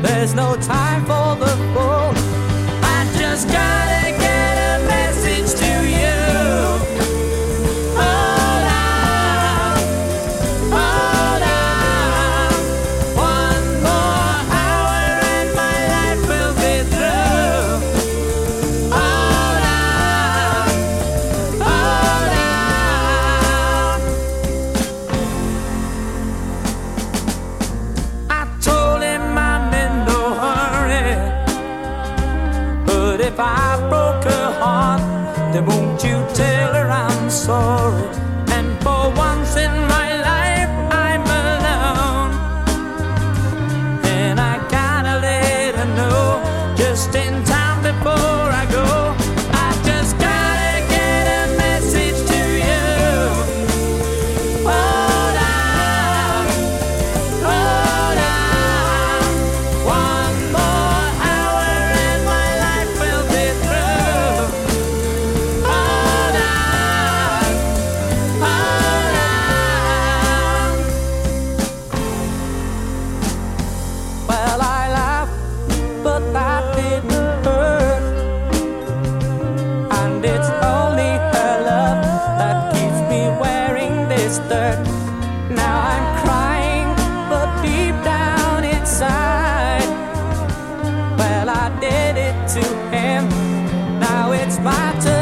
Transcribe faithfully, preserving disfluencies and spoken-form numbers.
There's no time for the fool. I just gotta get a message to you. Hold on, hold on. One more hour and my life will be through. Hold on, hold on. I told him I'm in no hurry, but if I broke her heart, then won't you tell her I'm sorry? And for once in my life, I'm alone, and I gotta let her know just in time before I go. I just gotta get a message to you. Hold on, hold on. One more hour and my life will be through. Hold on, hold on. Well, I laughed, but that didn't hurt. And it's only her love that keeps me wearing this dirt. Now I'm crying, but deep down inside, well, I did it to him. Now it's my turn.